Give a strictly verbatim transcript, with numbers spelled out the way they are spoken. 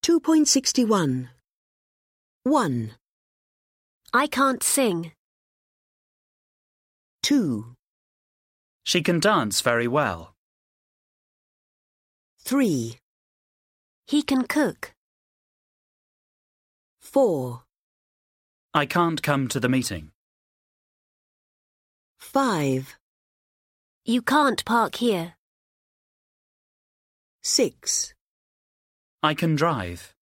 two point six one. one. I can't sing. two. She can dance very well. three. He can cook. four. I can't come to the meeting. five. You can't park here. six. I can drive.